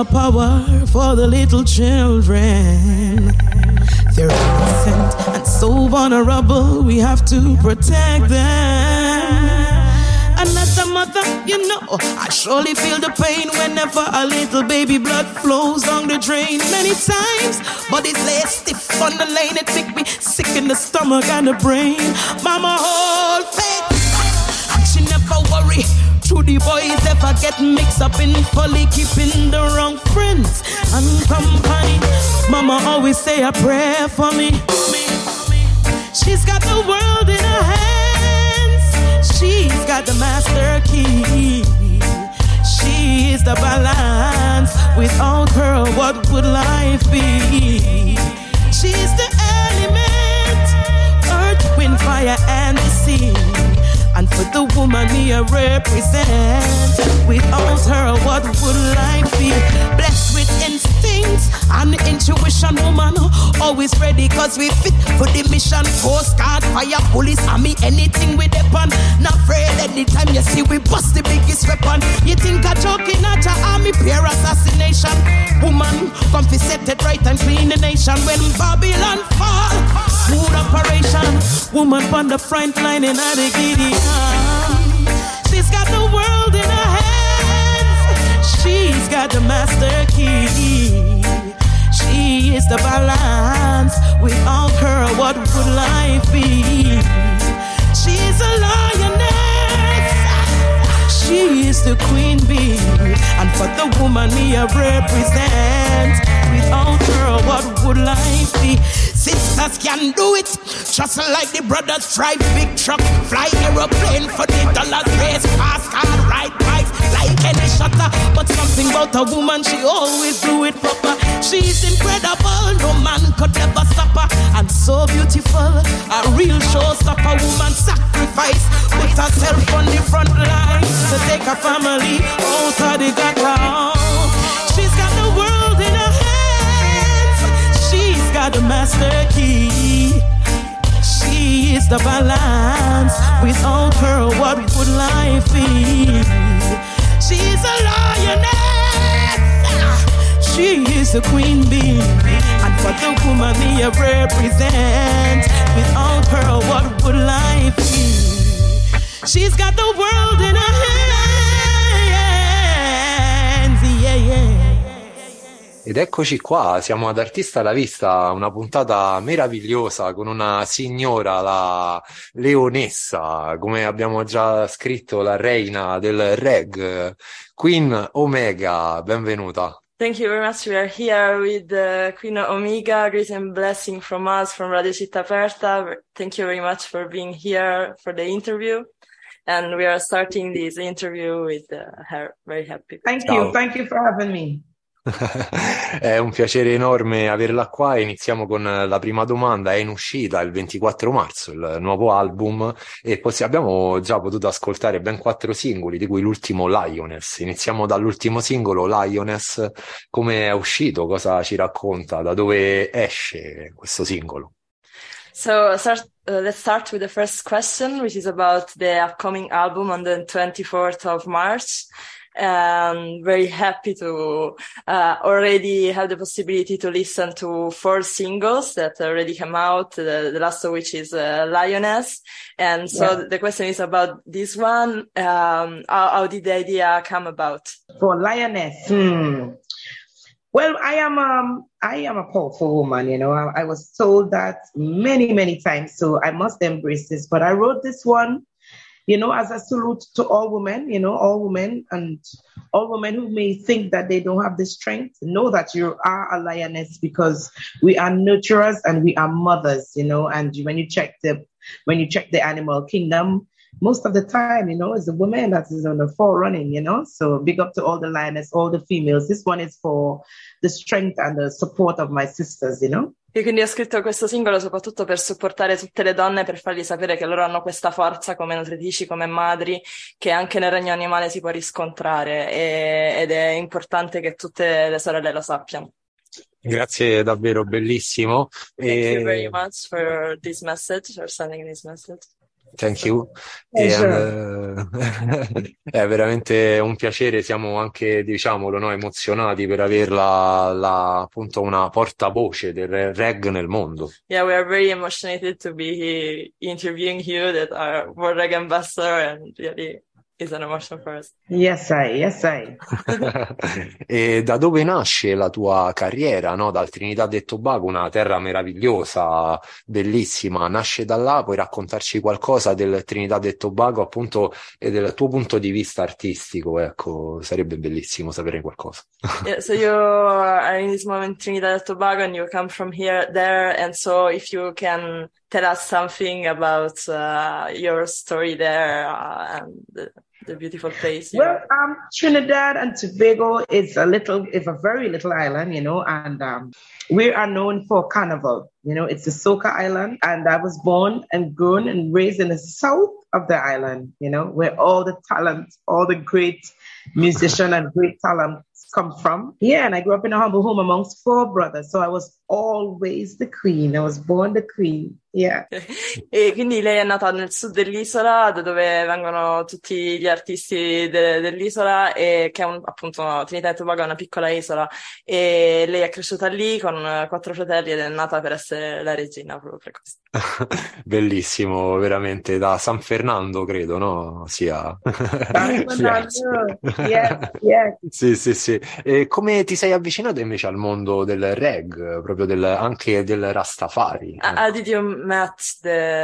power for the little children. They're innocent and so vulnerable, we have to protect them. And as a mother, you know, I surely feel the pain whenever a little baby blood flows down the drain. Many times, bodies lay stiff on the lane. It make me sick in the stomach and the brain. Mama, hold faith, she never worry. True, the boys ever get mixed up in folly, keeping the wrong friends and company. Mama always say a prayer for me. She's got the world in her hands. She's got the master key. She is the balance. Without her, what would life be? She's the element, earth, wind, fire, and the sea. And for the woman me I represent, without her what would life be? Blessed with instincts and intuition, woman always ready cause we fit for the mission. Coast Guard, fire, police, army, anything with weapon. Not afraid anytime you see we bust the biggest weapon. You think a joking at your army, peer assassination. Woman, come fi set it right and clean the nation. When Babylon fall, smooth operation. Woman on the front line in the Gideon. She's got the world in her hands. She's got the master key. She is the balance. Without her, what would life be? She's a lioness. She is the queen bee. And for the woman me I represent, without her, what would life be? Sisters can do it, just like the brothers drive big truck, fly aeroplane for the dollars, race fast car, ride bikes like any shutter. But something about a woman, she always do it proper. She's incredible, no man could ever stop her. And so beautiful, a real showstopper. Woman sacrifice, put herself on the front line to take her family out of the gutter. She's got the world in her hands. She's got the master key. She is the balance. Without her, what would life be? She's a lioness. She is the queen bee. And for the woman me I represent, without her, what would life be? She's got the world in her hands. Yeah, yeah. Ed eccoci qua, siamo ad Artista alla Vista, una puntata meravigliosa con una signora, la leonessa, come abbiamo già scritto, la reina del reg, Queen Omega, benvenuta. Thank you very much. We are here with Queen Omega. Great and blessing from us, from Radio Città Aperta. Thank you very much for being here for the interview. And we are starting this interview with her. Very happy. Thank you. Thank you for having me. È un piacere enorme averla qua. Iniziamo con la prima domanda. È in uscita il 24 marzo il nuovo album e abbiamo già potuto ascoltare ben 4 singoli, di cui l'ultimo Lioness. Iniziamo dall'ultimo singolo, Lioness. Come è uscito? Cosa ci racconta? Da dove esce questo singolo? So let's start with the first question, which is about the upcoming album on the 24th of March. Very happy to already have the possibility to listen to 4 singles that already come out, the last of which is Lioness. And so the question is about this one. How did the idea come about? For Lioness, well, I am a powerful woman, you know. I was told that many times, so I must embrace this. But I wrote this one, you know, as a salute to all women, you know, all women who may think that they don't have the strength. Know that you are a lioness, because we are nurturers and we are mothers, you know. And when you check the animal kingdom, most of the time, you know, it's the woman that is on the forerunning, you know. So big up to all the lioness, all the females. This one is for the strength and the support of my sisters, you know. E quindi ho scritto questo singolo soprattutto per supportare tutte le donne, per fargli sapere che loro hanno questa forza come nutritrici, come madri, che anche nel regno animale si può riscontrare, ed è importante che tutte le sorelle lo sappiano. Grazie, davvero bellissimo. Thank you very much for this message, for sending this message. Thank you. Pleasure. È veramente un piacere, siamo anche, diciamolo, no, emozionati per averla appunto una portavoce del reg nel mondo. Yeah, we are very emotionated to be interviewing you that are World Reggae Ambassador, and really is an emotion for us. Yes, I. E da dove nasce la tua carriera, no? Dal Trinidad e Tobago, una terra meravigliosa, bellissima, nasce da là, puoi raccontarci qualcosa del Trinidad e Tobago, appunto, e del tuo punto di vista artistico, ecco, sarebbe bellissimo sapere qualcosa. Yeah, so you are in this moment Trinidad and Tobago, and you come from there, and so if you can tell us something about your story there and the beautiful place. Well, Trinidad and Tobago is a very little island, and we are known for carnival. It's a soca island, and I was born and grown and raised in the south of the island, where all the talent, all the great musicians and great talent come from. Yeah, and I grew up in a humble home amongst 4 brothers, so I was always the queen. I was born the queen. Yeah. E quindi lei è nata nel sud dell'isola, da dove vengono tutti gli artisti dell'isola, e che è appunto Trinidad e Tobago è una piccola isola, e lei è cresciuta lì con 4 fratelli ed è nata per essere la regina proprio per questo. Bellissimo, veramente, da San Fernando, credo, no? Sia. San Fernando. Yes. Sì. E come ti sei avvicinato invece al mondo del reg, proprio anche del Rastafari? How did you meet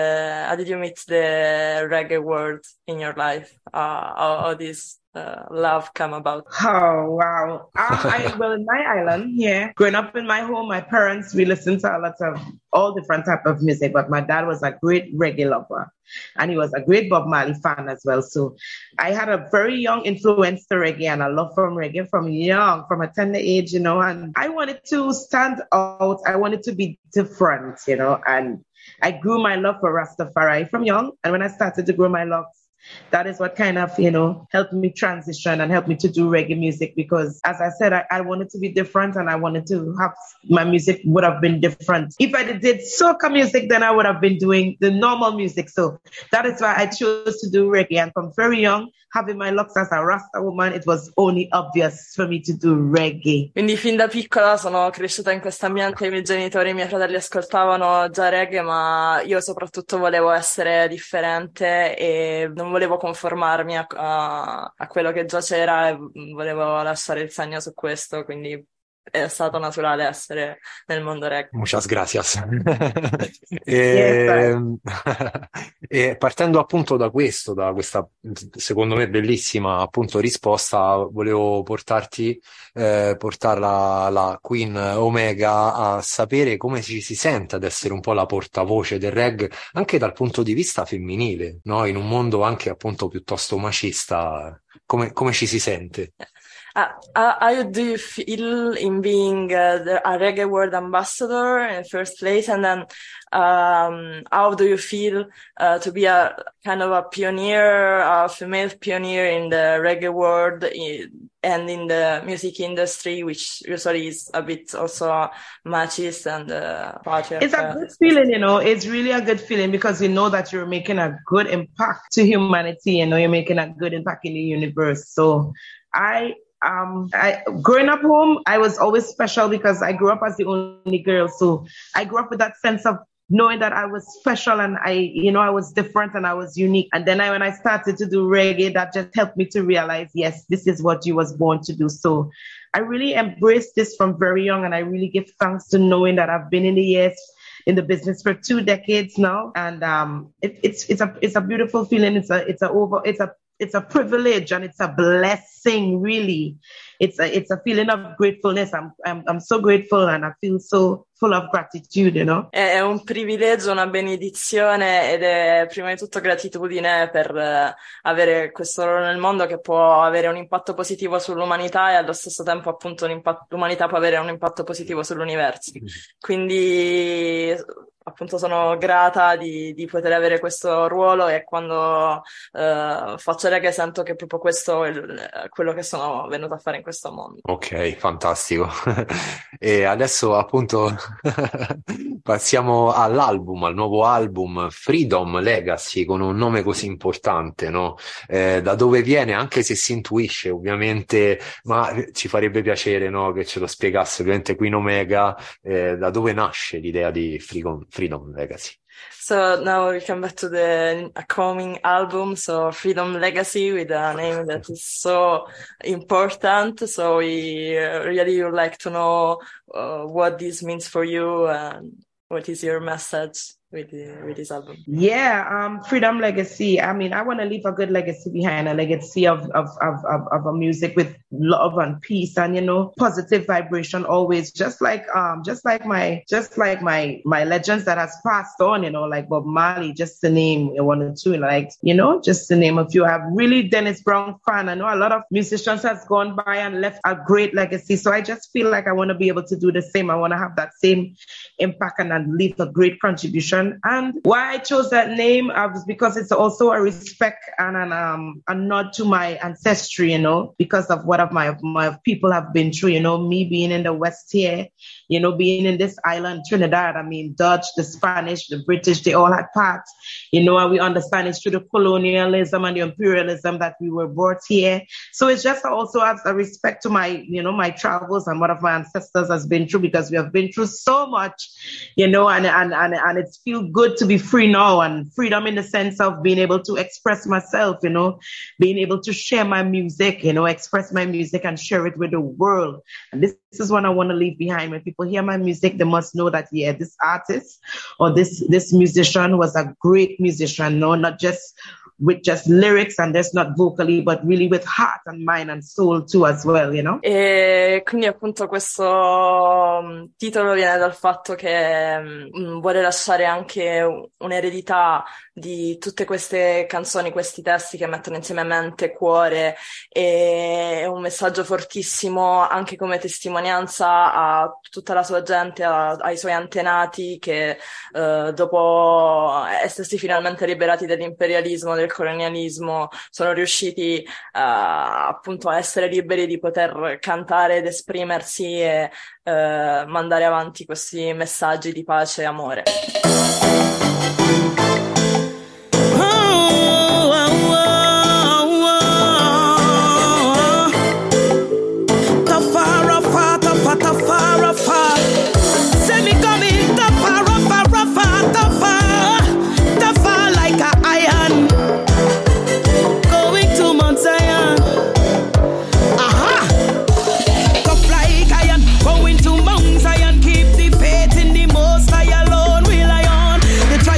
the reggae world in your life? How this love come about? Oh, wow. Well, in my island, yeah, growing up in my home, my parents, we listened to a lot of all different type of music, but my dad was a great reggae lover, and he was a great Bob Marley fan as well. So I had a very young influence to reggae and a love from reggae from a tender age, and I wanted to stand out. I wanted to be different, and I grew my love for Rastafari from young. And when I started to grow my locks, that is what kind of, helped me transition and helped me to do reggae music, because as I said, I wanted to be different, and I wanted to have my music would have been different. If I did soca music, then I would have been doing the normal music. So that is why I chose to do reggae. And from very young, having my locks as a Rasta woman, it was only obvious for me to do reggae. Quindi fin da piccola sono cresciuta in questo ambiente, i miei genitori e i miei fratelli ascoltavano già reggae, ma io soprattutto volevo essere differente e non volevo conformarmi a quello che già c'era, e volevo lasciare il segno su questo, quindi è stato naturale essere nel mondo reggae. Muchas gracias. Yes, E partendo appunto da questa secondo me bellissima appunto risposta, volevo portarla la Queen Omega a sapere come ci si sente ad essere un po' la portavoce del reggae anche dal punto di vista femminile, no? In un mondo anche appunto piuttosto macista, come ci si sente? How do you feel in being a reggae world ambassador in the first place, and then how do you feel to be a kind of a pioneer, a female pioneer in the reggae world and in the music industry, which usually is a bit also machist and patriarchal? It's a good feeling, It's really a good feeling, because you know that you're making a good impact to humanity. You're making a good impact in the universe. So growing up home, I was always special because I grew up as the only girl. So I grew up with that sense of knowing that I was special, and I was different and I was unique. And then when I started to do reggae, that just helped me to realize, yes, this is what you was born to do. So I really embraced this from very young, and I really give thanks to knowing that I've been in the business for 2 decades now. And it's a beautiful feeling. It's a privilege, and it's a blessing, really. It's a feeling of gratefulness. I'm so grateful, and I feel so full of gratitude, È un privilegio, una benedizione, ed è prima di tutto gratitudine per avere questo ruolo nel mondo che può avere un impatto positivo sull'umanità, e allo stesso tempo appunto l'umanità può avere un impatto positivo sull'universo. Quindi appunto sono grata di poter avere questo ruolo, e quando faccio reggae sento che proprio questo è quello che sono venuta a fare in questo mondo. Ok, fantastico. E adesso appunto passiamo all'album, al nuovo album Freedom Legacy, con un nome così importante, no? Da dove viene, anche se si intuisce ovviamente, ma ci farebbe piacere, no, che ce lo spiegasse ovviamente Queen Omega, da dove nasce l'idea di Freedom Legacy. So now we come back to the upcoming album, so Freedom Legacy, with a name that is so important. So we really would like to know what this means for you and what is your message with this album. Yeah, Freedom Legacy. I mean, I want to leave a good legacy behind, a legacy of a music with love and peace and, you know, positive vibration always, just like my legends that has passed on, you know, like Bob Marley, just to name one or two, like, you know, just to name a few. I'm really Dennis Brown fan. I know a lot of musicians has gone by and left a great legacy. So I just feel like I want to be able to do the same. I want to have that same impact and leave a great contribution. And why I chose that name was because it's also a respect and a nod to my ancestry, you know, because of what my people have been through, you know, me being in the West here, you know, being in this island, Trinidad. I mean, Dutch, the Spanish, the British, they all had parts, you know, and we understand it's through the colonialism and the imperialism that we were brought here. So it's just also as a respect to my, you know, my travels and what of my ancestors has been through, because we have been through so much, you know, and it feels good to be free now, and freedom in the sense of being able to express myself, you know, being able to share my music, you know, express my music and share it with the world. And this is what I want to leave behind. When people hear my music, they must know that, yeah, this artist or this musician was a great musician, no, not just with just lyrics and just not vocally, but really with heart and mind and soul too as well, you know? E quindi appunto questo titolo viene dal fatto che vuole lasciare anche un'eredità di tutte queste canzoni, questi testi che mettono insieme mente, cuore, e un messaggio fortissimo anche come testimonianza a tutta la sua gente, ai suoi antenati che dopo essersi finalmente liberati dall'imperialismo, del colonialismo, sono riusciti appunto a essere liberi di poter cantare ed esprimersi e mandare avanti questi messaggi di pace e amore. Going to Mount Zion, keep the faith in the Most High alone. Will I on the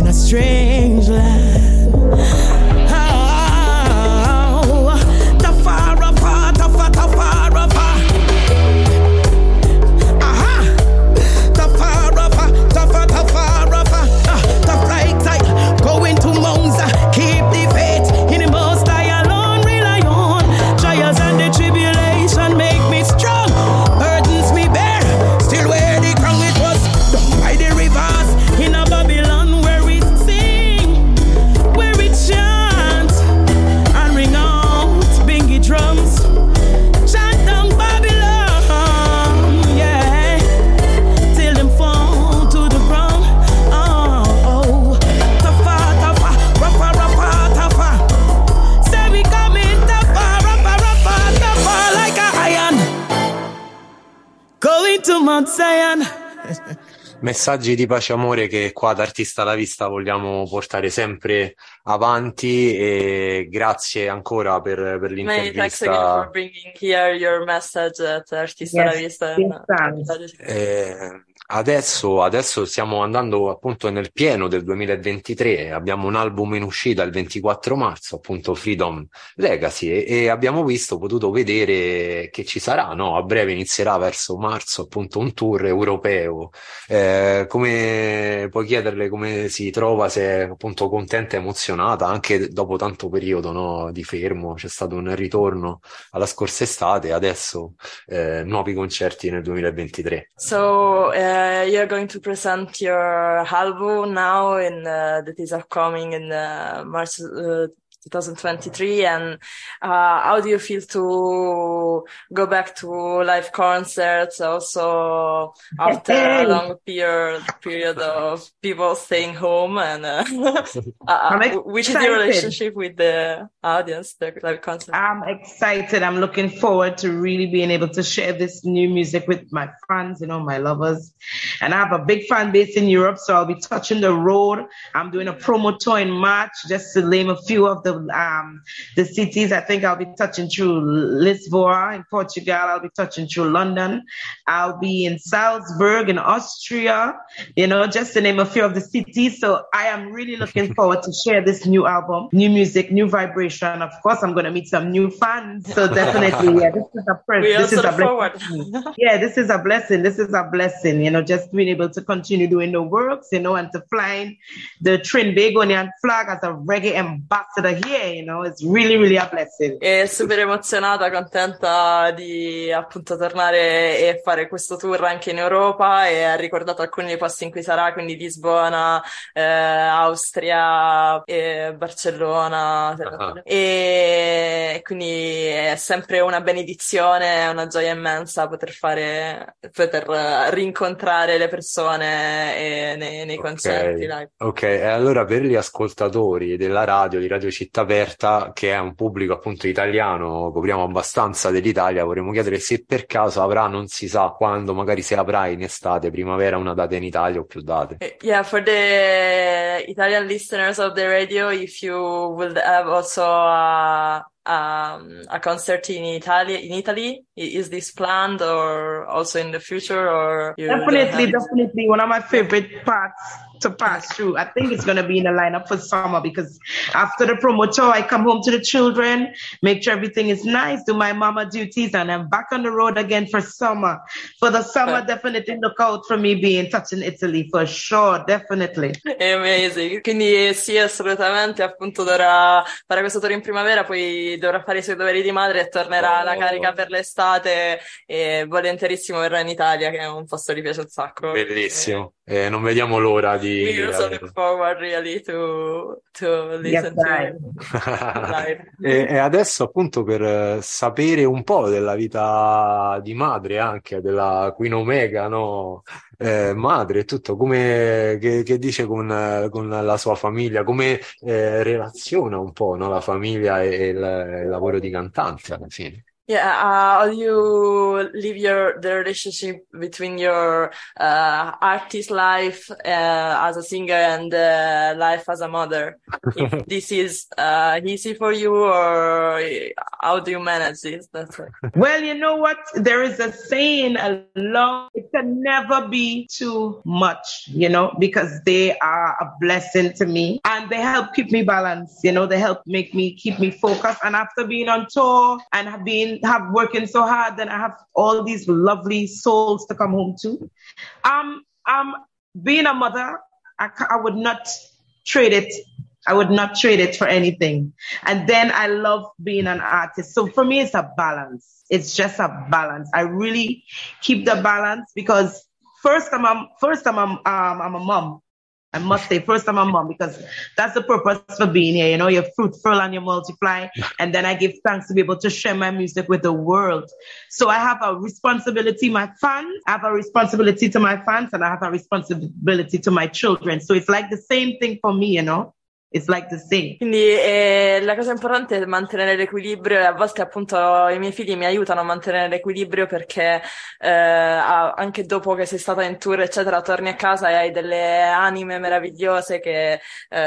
a strange land. Oh, Tafara, Tafara, aha, Tafara, the flight tight, going to Monza, keep the faith in the most I alone rely on. Trials and the tribulation make me strong, burdens we bear, still wear the crown. It was done by the rivers in a Babylon where we sing, where we chant and ring out bingy drums, chant down Babylon, yeah, till them fall to the ground. Oh, Tafa, Tafa, Rafa, Rafa, Tafa. Say we coming, Tafa, Rafa, Rafa, Tafa, like a iron, going to Mount Zion. Messaggi di pace e amore che qua ad Artista alla Vista vogliamo portare sempre avanti, e grazie ancora per Many thanks again l'intervista. for bringing here your message at Artista alla Yes, Vista. big thanks. Adesso stiamo andando appunto nel pieno del 2023, abbiamo un album in uscita il 24 marzo, appunto Freedom Legacy, e abbiamo potuto vedere che ci sarà, no? A breve inizierà verso marzo appunto un tour europeo. Come puoi chiederle come si trova, se è appunto contenta e emozionata anche dopo tanto periodo, no, di fermo, c'è stato un ritorno alla scorsa estate e adesso nuovi concerti nel 2023. So you're going to present your album now in that is upcoming in March 2023, and how do you feel to go back to live concerts also after a long period of people staying home, and which is your relationship with the audience, the live concert? I'm excited. I'm looking forward to really being able to share this new music with my fans, my lovers. And I have a big fan base in Europe, so I'll be touching the road. I'm doing a promo tour in March, just to name a few of the cities. I think I'll be touching through Lisboa in Portugal. I'll be touching through London. I'll be in Salzburg in Austria, just to name a few of the cities. So I am really looking forward to share this new album, new music, new vibration. Of course, I'm going to meet some new fans. So definitely, yeah, this is a blessing. Yeah, this is a blessing. This is a blessing, just being able to continue doing the works, and to flying the Trinbagonian flag as a reggae ambassador here, it's really, really a blessing. È super emozionata, contenta di appunto tornare e fare questo tour anche in Europa, e ha ricordato alcuni dei posti in cui sarà, quindi Lisbona, Austria, Barcellona, e quindi è sempre una benedizione, una gioia immensa poter rincontrare le persone nei concerti live. Ok, e allora per gli ascoltatori della radio, di Radio Città Aperta, che è un pubblico appunto italiano, copriamo abbastanza dell'Italia, vorremmo chiedere se per caso avrà, non si sa quando, magari se avrà in estate, primavera, una data in Italia o più date. Yeah, for the Italian listeners of the radio, if you will have also a concert in Italy, is this planned or also in the future, or definitely one of my favorite parts to pass through. I think it's going to be in the lineup for summer, because after the promo tour, I come home to the children, make sure everything is nice, do my mama duties, and I'm back on the road again for summer. For the summer, definitely look out for me being touching Italy for sure, definitely. Amazing. Quindi sì, assolutamente, appunto dovrà fare questo tour in primavera, poi dovrà fare i suoi doveri di madre e tornerà alla carica per l'estate, e volentierissimo verrà in Italia, che è un posto che gli piace un sacco. Bellissimo. Non vediamo l'ora di... We also look forward really to listen to live. E adesso appunto per sapere un po' della vita di madre, anche della Queen Omega, no? Madre e tutto, che dice con la sua famiglia, come relaziona un po', no? La famiglia e il lavoro di cantante alla fine. How do you live the relationship between your artist life as a singer and life as a mother? If this is easy for you, or how do you manage this? That's it. Well, you know what? There is a saying, it can never be too much, because they are a blessing to me and they help keep me balanced. They help keep me focused. And after being on tour and working so hard, then I have all these lovely souls to come home to. Being a mother, I would not trade it. I would not trade it for anything. And then I love being an artist. So for me, it's a balance. It's just a balance. I really keep the balance because first I'm a mom. I must say, first I'm a mom, because that's the purpose for being here. You're fruitful and you multiply. And then I give thanks to be able to share my music with the world. So I have a responsibility to my fans, and I have a responsibility to my children. So it's like the same thing for me, It's like the same. Quindi la cosa importante è mantenere l'equilibrio, e a volte appunto i miei figli mi aiutano a mantenere l'equilibrio, perché anche dopo che sei stata in tour eccetera torni a casa e hai delle anime meravigliose che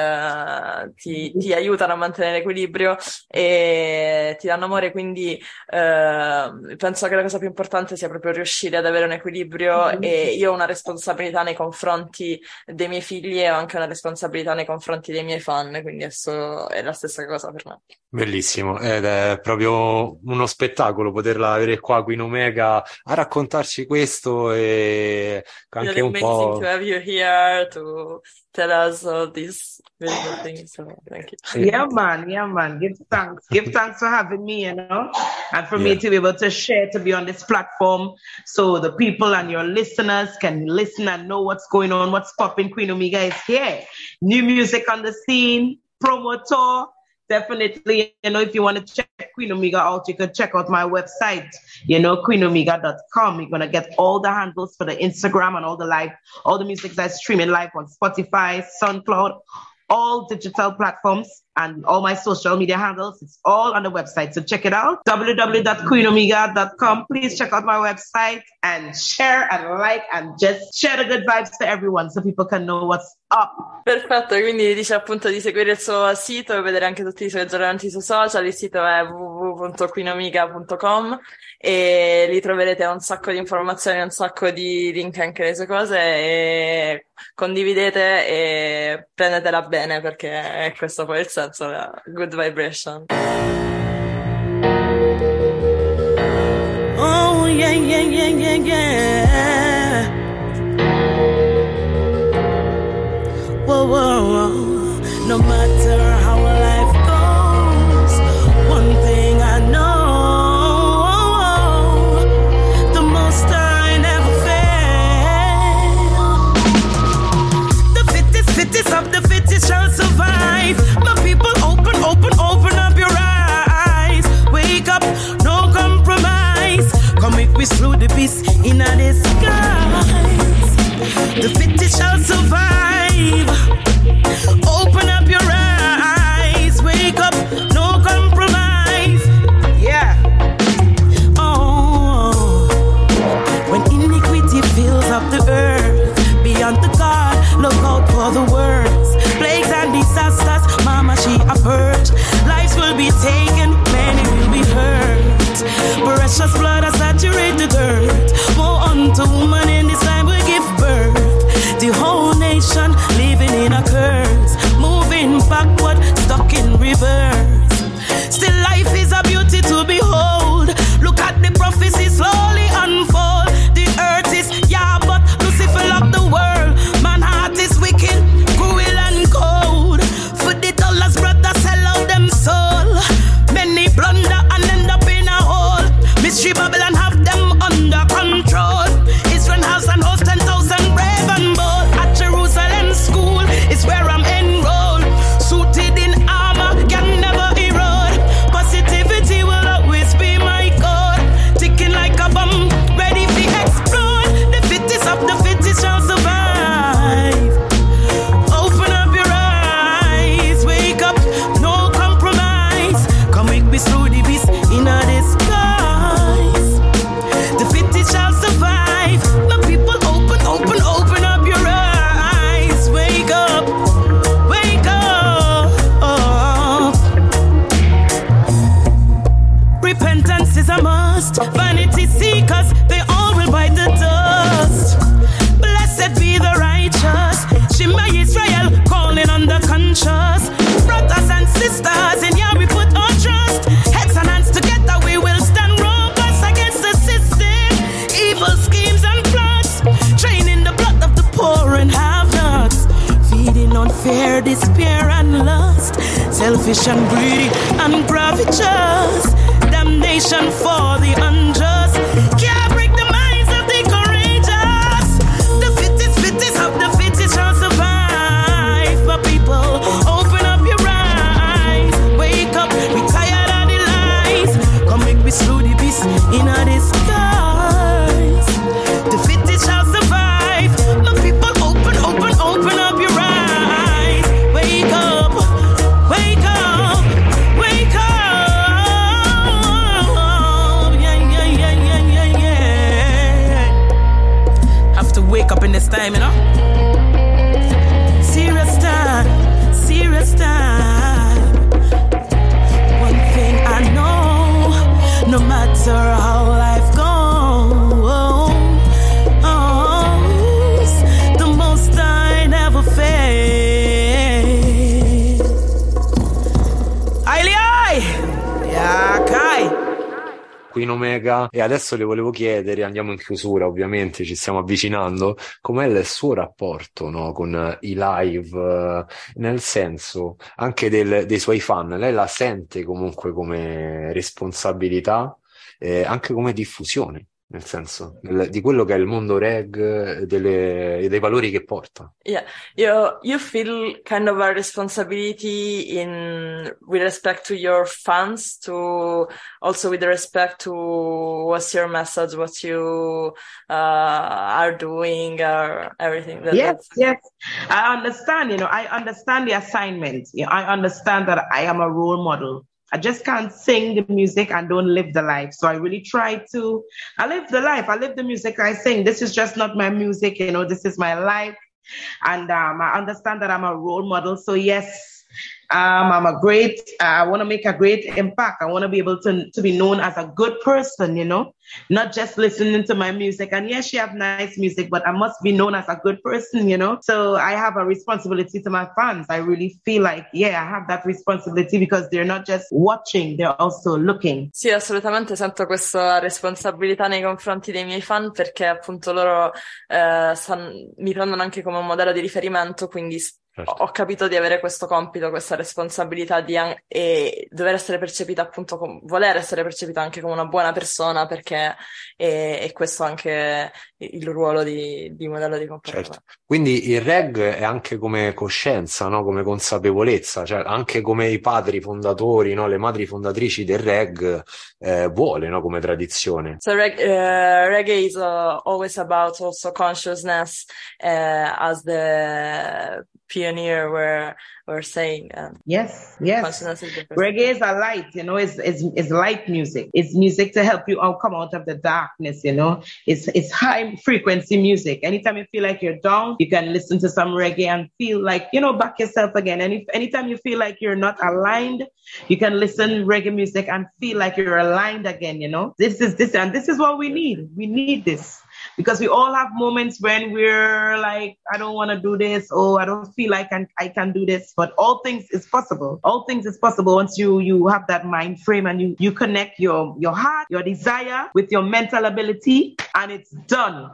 ti aiutano a mantenere l'equilibrio e ti danno amore, quindi penso che la cosa più importante sia proprio riuscire ad avere un equilibrio, e io ho una responsabilità nei confronti dei miei figli e ho anche una responsabilità nei confronti dei miei fan, quindi adesso è la stessa cosa per me. Bellissimo, ed è proprio uno spettacolo poterla avere qua in Omega a raccontarci questo, e anche un po'. To have you here to tell us all these beautiful things. So thank you. Yeah, man. Give thanks for having me, and for me to be able to share, to be on this platform, so the people and your listeners can listen and know what's going on, what's popping. Queen Omega is here. New music on the scene, promo tour. Definitely, if you want to check Queen Omega out, you can check out my website, queenomega.com. You're going to get all the handles for the Instagram and all the music that's streaming live on Spotify, SoundCloud, all digital platforms, and all my social media handles. It's all on the website. So check it out. www.queenomega.com. Please check out my website and share and like and just share the good vibes to everyone so people can know what's up. Perfetto, quindi dice appunto di seguire il suo sito e vedere anche tutti i suoi aggiornamenti su social. Il sito è www.queenomega.com e lì troverete un sacco di informazioni, un sacco di link anche alle sue cose, e condividete e prendetela bene, perché è questo poi il senso, la good vibration. Oh yeah. Whoa. No matter how life goes, one thing I know, the Most High never fail. The fittest of the fittest shall survive. My people, open up your eyes. Wake up, no compromise. Come if we slew the beast in the sky. trust. Vanity seekers, they all will bite the dust. Blessed be the righteous. Shema Israel, calling on the conscious. Brothers and sisters, in Yah we put our trust. Heads and hands together, we will stand robust against the system. Evil schemes and plots, draining the blood of the poor and have-nots. Feeding on fear, despair and lust. Selfish and greedy and covetous. Damnation for the unjust. Can't break the minds of the courageous. The fittest of the fittest shall survive. But people, open up your eyes. Wake up, we tired of the lies. Come make me slew the beast in a disguise. The fittest shall survive. But people, open up your eyes. Wake up, wake up, wake up. Yeah. Have to wake up in this time, you know. Serious time, serious time. One thing I know, no matter how life goes, the most I never fail. Ailiai! Yakai! Queen Omega. E adesso le volevo chiedere, andiamo in chiusura ovviamente, ci stiamo avvicinando, com'è il suo rapporto, no, con i live, nel senso anche dei suoi fan. Lei la sente comunque come responsabilità, anche come diffusione, nel senso di quello che è il mondo reg, dei valori che porta. Yeah, you feel kind of a responsibility with respect to your fans, to also with respect to what's your message, what you are doing, or everything. Yes. I understand. I understand the assignment. I understand that I am a role model. I just can't sing the music and don't live the life. So I really try to, I live the life. I live the music I sing. This is just not my music, this is my life. And I understand that I'm a role model. So yes, I want to make a great impact. I want to be able to be known as a good person, not just listening to my music. And yes, she have nice music, but I must be known as a good person, So I have a responsibility to my fans. I really feel like, I have that responsibility because they're not just watching, they're also looking. Sì, assolutamente sento questa responsabilità nei confronti dei miei fan perché appunto loro mi prendono anche come un modello di riferimento, quindi ho capito di avere questo compito, questa responsabilità e dover essere percepita appunto voler essere percepita anche come una buona persona, perché è questo anche il ruolo di modello di comportamento. Certo. Quindi il reg è anche come coscienza, no? Come consapevolezza, cioè anche come i padri fondatori, no? Le madri fondatrici del reg vuole, no? Come tradizione. So reggae is always about also consciousness, as the pioneer were saying. Yes. Reggae is a light, it's light music. It's music to help you come out of the darkness, It's high frequency music. Anytime you feel like you're down, you can listen to some reggae and feel like, back yourself again. And anytime you feel like you're not aligned, you can listen reggae music and feel like you're aligned again, This is what we need. We need this. Because we all have moments when we're like, I don't want to do this, or I don't feel like I can do this. But all things is possible. All things is possible once you have that mind frame and you connect your heart, your desire with your mental ability, and it's done.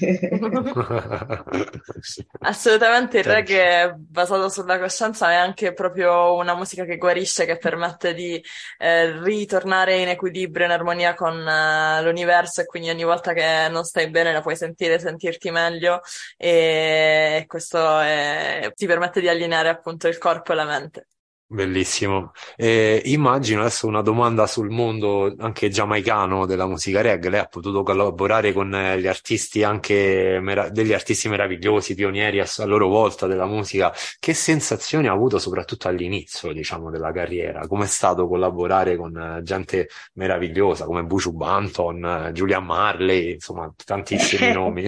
Assolutamente, il reggae basato sulla coscienza è anche proprio una musica che guarisce, che permette di ritornare in equilibrio, in armonia con l'universo, e quindi ogni volta che non stai bene la puoi sentirti meglio, e questo ti permette di allineare appunto il corpo e la mente. Bellissimo. Immagino adesso una domanda sul mondo anche giamaicano della musica reggae. Lei ha potuto collaborare con gli artisti anche degli artisti meravigliosi, pionieri a loro volta della musica. Che sensazioni ha avuto soprattutto all'inizio, diciamo, della carriera? Com'è stato collaborare con gente meravigliosa come Buju Banton, Julian Marley, insomma tantissimi nomi.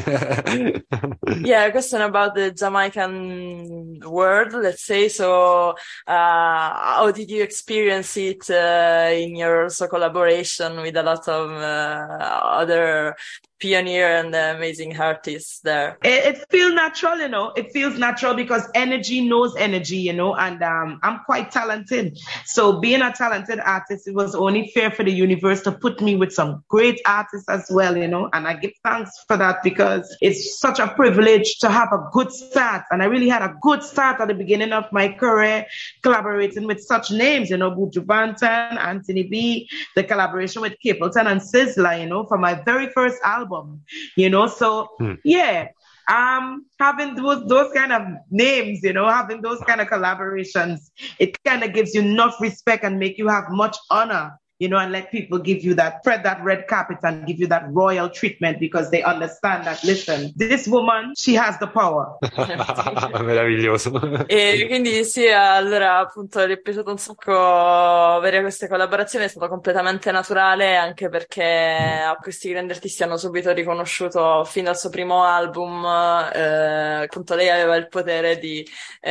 Yeah, a question about the Jamaican world, let's say. So how did you experience it in your collaboration with a lot of other pioneer and amazing artists there? It feels natural, it feels natural because energy knows energy, and I'm quite talented. So being a talented artist, it was only fair for the universe to put me with some great artists as well, and I give thanks for that because it's such a privilege to have a good start. And I really had a good start at the beginning of my career, collaborating with such names, Buju Banton, Anthony B, the collaboration with Capleton and Sizzla, for my very first album, so yeah, having those kind of names, having those kind of collaborations, it kind of gives you enough respect and make you have much honor, and let people give you that red carpet and give you that royal treatment because they understand that, listen, this woman, she has the power. Meraviglioso. E quindi sì, allora appunto mi è piaciuto un sacco avere queste collaborazioni, è stato completamente naturale anche perché questi grandi artisti hanno subito riconosciuto fin dal suo primo album, appunto lei aveva il potere di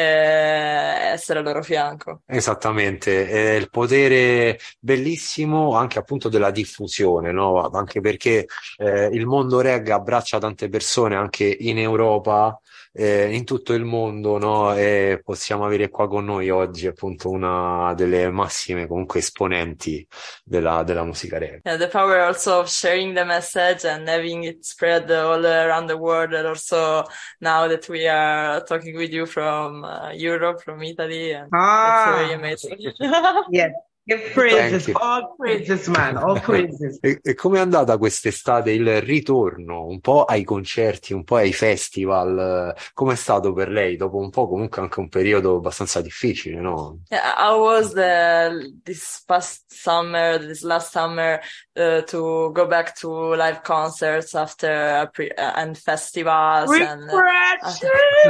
essere al loro fianco. Esattamente, è il potere bellissimo anche appunto della diffusione, no? Anche perché il mondo reggae abbraccia tante persone anche in Europa, in tutto il mondo, no? E possiamo avere qua con noi oggi appunto una delle massime comunque esponenti della musica reggae. Yeah, the power also of sharing the message and having it spread all around the world, and also now that we are talking with you from Europe, from Italy, and it's very amazing. Yes. Give praises, all praises, man, all praises. E com'è andata quest'estate il ritorno un po' ai concerti, un po' ai festival? Com'è stato per lei dopo un po' comunque anche un periodo abbastanza difficile, no? Yeah, how was this last summer to go back to live concerts after and festivals? Refreshing!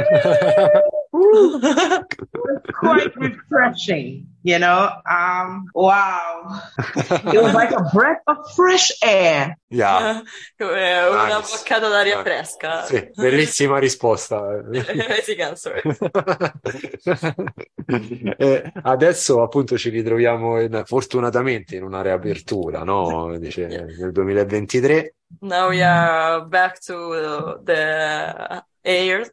Quite refreshing, wow. It was like a breath of fresh air. Yeah. Una boccata d'aria fresca. Sì, bellissima risposta. Amazing answer. Adesso appunto ci ritroviamo fortunatamente in una riapertura, no? Dice, nel 2023. Now we are back to the air.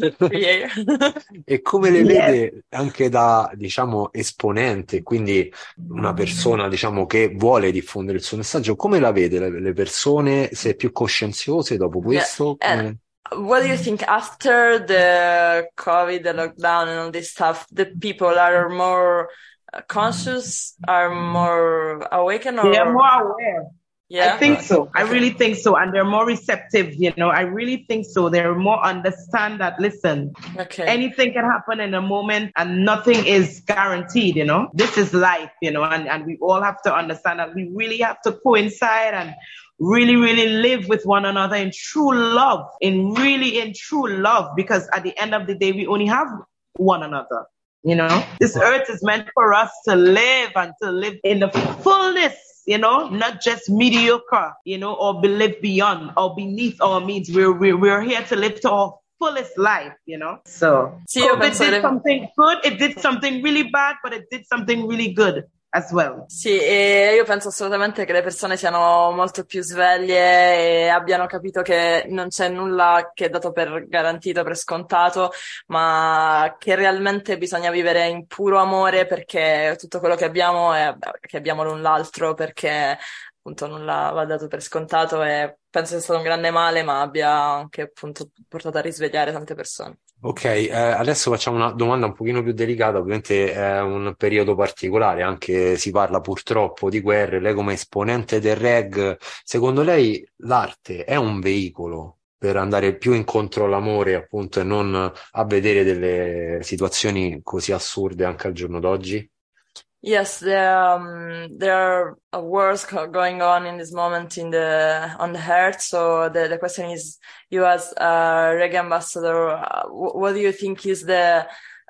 E come le vede anche da, diciamo, esponente, quindi una persona, diciamo, che vuole diffondere il suo messaggio, come la vede le persone, se è più coscienziose dopo questo? Yeah. What do you think after the COVID, the lockdown and all this stuff, the people are more conscious, are more awakened? Or... They are more aware. Yeah, I think so. I really think so. And they're more receptive, I really think so. They're more understand that, listen, anything can happen in a moment and nothing is guaranteed, This is life, and we all have to understand that we really have to coincide and really, really live with one another in true love, in true love, because at the end of the day, we only have one another. This earth is meant for us to live and to live in the fullness, not just mediocre, or live beyond or beneath our means. We're here to live to our fullest life, So COVID did something good, it did something really bad, but it did something really good as well. Sì, e io penso assolutamente che le persone siano molto più sveglie e abbiano capito che non c'è nulla che è dato per garantito, per scontato, ma che realmente bisogna vivere in puro amore, perché tutto quello che abbiamo è che abbiamo l'un l'altro, perché appunto nulla va dato per scontato, e penso sia stato un grande male, ma abbia anche appunto portato a risvegliare tante persone. Ok, adesso facciamo una domanda un pochino più delicata, ovviamente è un periodo particolare, anche si parla purtroppo di guerre. Lei come esponente del reggae, secondo lei l'arte è un veicolo per andare più incontro all'amore, appunto, e non a vedere delle situazioni così assurde anche al giorno d'oggi? Yes, there are wars going on in this moment on the earth. So the question is, you as a reggae ambassador, what do you think is the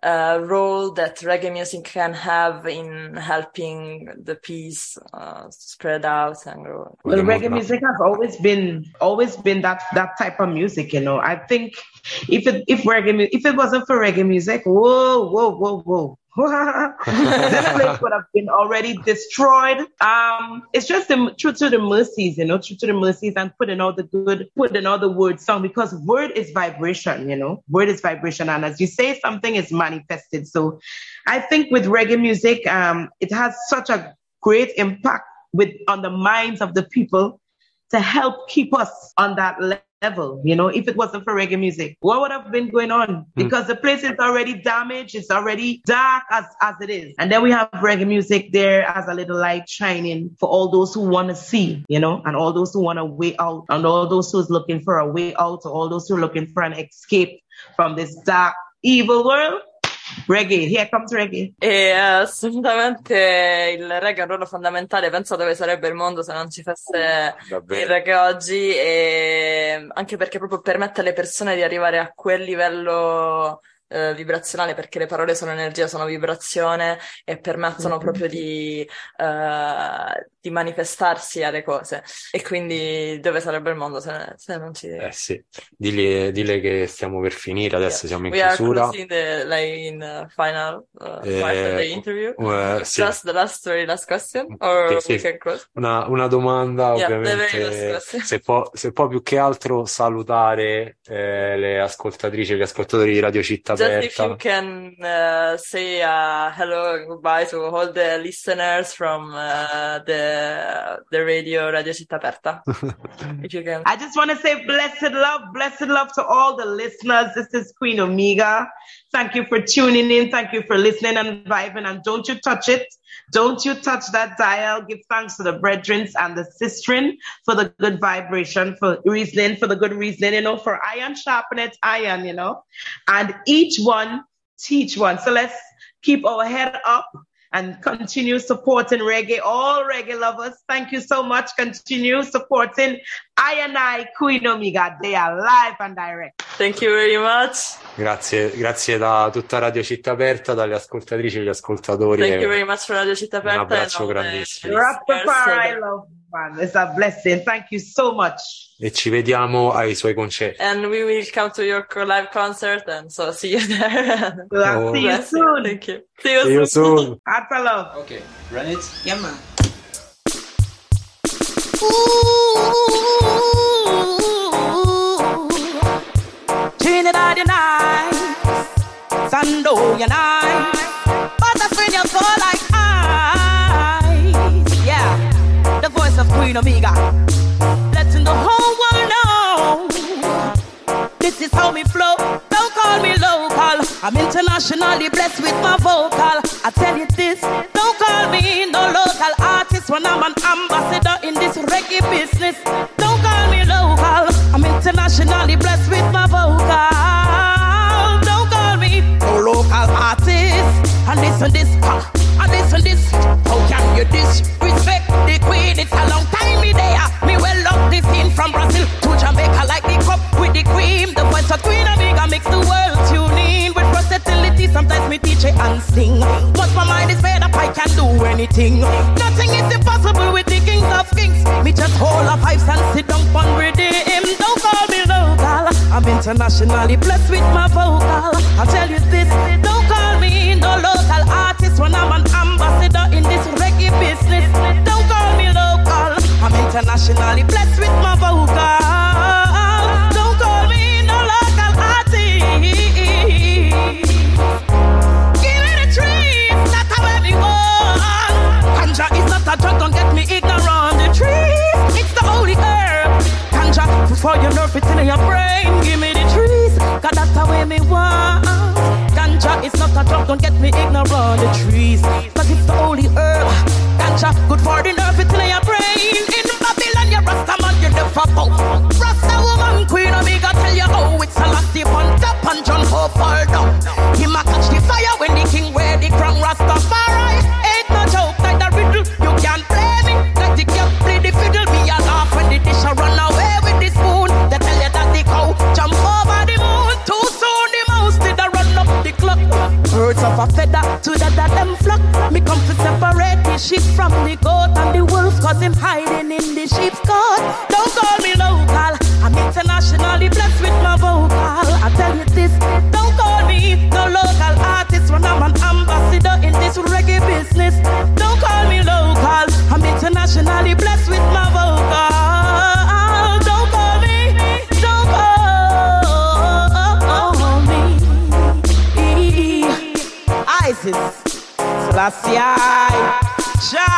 role that reggae music can have in helping the peace spread out and grow? Well, reggae music has always been that type of music, I think if it wasn't for reggae music, whoa, This place would have been already destroyed. It's just true to the mercies, true to the mercies, and putting all the word song, because word is vibration, word is vibration. And as you say, something is manifested. So I think with reggae music, it has such a great impact on the minds of the people to help keep us on that level. If it wasn't for reggae music, what would have been going on? Because the place is already damaged, it's already dark as it is. And then we have reggae music there as a little light shining for all those who want to see, and all those who want a way out, and all those who's looking for a way out, or all those who are looking for an escape from this dark, evil world. Reggae, here comes reggae. E assolutamente il reggae ha un ruolo fondamentale. Penso dove sarebbe il mondo se non ci fosse il reggae oggi, e anche perché proprio permette alle persone di arrivare a quel livello vibrazionale, perché le parole sono energia, sono vibrazione, e permettono proprio di manifestarsi alle cose. E quindi dove sarebbe il mondo se non ci... sì. Dile che stiamo per finire, adesso siamo in chiusura. We are in final part of the interview. Sì. Just the last question, or sì. We can close? Una domanda, ovviamente, se può più che altro salutare le ascoltatrici e gli ascoltatori di Radio Città Aperta. Just if you can say hello and goodbye to all the listeners from the radio Città Aperta. If you can. I just want to say blessed love to all the listeners. This is Queen Omega. Thank you for tuning in. Thank you for listening and vibing. And don't you touch it. Don't you touch that dial. Give thanks to the brethren and the sistren for the good vibration, for reasoning, for the good reasoning, for iron sharpeneth iron, and each one teach one. So let's keep our head up and continue supporting reggae, all reggae lovers. Thank you so much. Continue supporting I, Queen Omega. They are live and direct. Thank you very much. Grazie da tutta Radio Città Aperta, dalle ascoltatrici e gli ascoltatori. Thank you very much for Radio Città Aperta. Un abbraccio grandissimo. I love one. It's a blessing. Thank you so much. E ci vediamo ai suoi concerti. And we will come to your live concert, and so see you there. Well, see you soon. Thank you. See you soon. Hearts of love. Okay, run it. Yeah, man. Trinidad unite, Sando unite, but I feel you so like I. Yeah, the voice of Queen Omega, letting the whole world know this is how we flow. Don't call me local, I'm internationally blessed with my vocal. I tell you this, don't call me no local artist when I'm an ambassador in this reggae business. Don't call me local, I'm internationally blessed with my vocal. Don't call me no local artist. And listen this, and listen this. How can you disrespect the queen? It's a long time me there. Me well love this in from Brazil to Jamaica, like the cup with the cream. The voice of Queen Omega makes the world tune in with versatility. Sometimes me teach it and sing. Once my mind is made up, I can do anything. Nothing is impossible with the kings of kings. Me just hold up pipes and sit down on redeem. Don't call me local, I'm internationally blessed with my vocal. I'll tell you this, don't call me no local artist when I'm an ambassador in this reggae business. Don't call me local, I'm internationally blessed with my vocal. Don't call me no local artist. Give me the trees, that's how everyone. Ganja is not a drug, don't get me ignorant. The trees, it's the holy herb. Ganja, before you nerve it in your brain. Give me the trees, cause that's the way me want. Ganja is not a drug, don't get me ignorant. The trees, cause it's the holy herb. Ganja, good for the nerve it in your brain. In Babylon, you Rasta man, you never bow. Rasta woman, Queen Omega, tell you how it's a last dip on top and John Ho fall down. He ma catch the fire when the king wear the crown. Rastafari ain't no joke like the riddle. You can't play me like the cat play the fiddle. Me a laugh when the dish a run away with the spoon. They tell you that the cow jump over the moon. Too soon the mouse did a run up the clock. Birds of a feather to the them flock. Me come to separate the sheep from the goat and the wolf, cause him hiding in the sheep's coat. Don't call me local, I'm internationally blessed with my vocal. I tell you this, don't call me no local artist when I'm an ambassador Jah